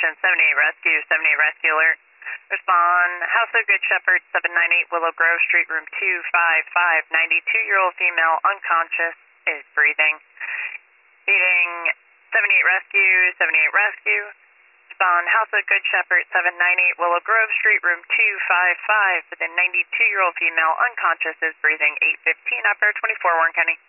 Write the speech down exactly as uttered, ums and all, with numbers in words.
Station seventy-eight Rescue, seventy-eight Rescue Alert. Respond, House of Good Shepherd, seven ninety-eight Willow Grove Street, room two five five. ninety-two-year-old female, unconscious, is breathing. Feeding seventy-eight Rescue, seventy-eight Rescue. Respond, House of Good Shepherd, seven ninety-eight Willow Grove Street, room two five five. With a ninety-two-year-old female, unconscious, is breathing. eight fifteen, operator twenty-four, Warren County.